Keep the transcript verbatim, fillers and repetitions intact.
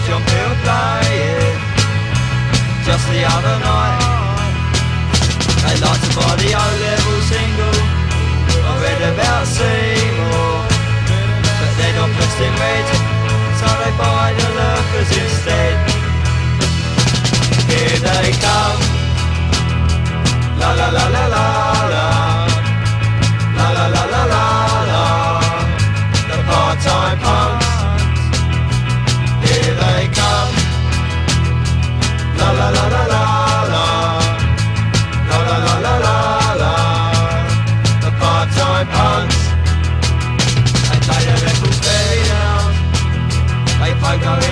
John Peel playing just the other night. They like to buy the O-level single I read about Seymour, but they're not pressed in red, so they buy the lurkers instead. Here they come, la la la la la la, la la la la la la, the part-time punks. Here they come, la la la la la la, la la la la la la, the part-time punks. They play the records very loud, they play go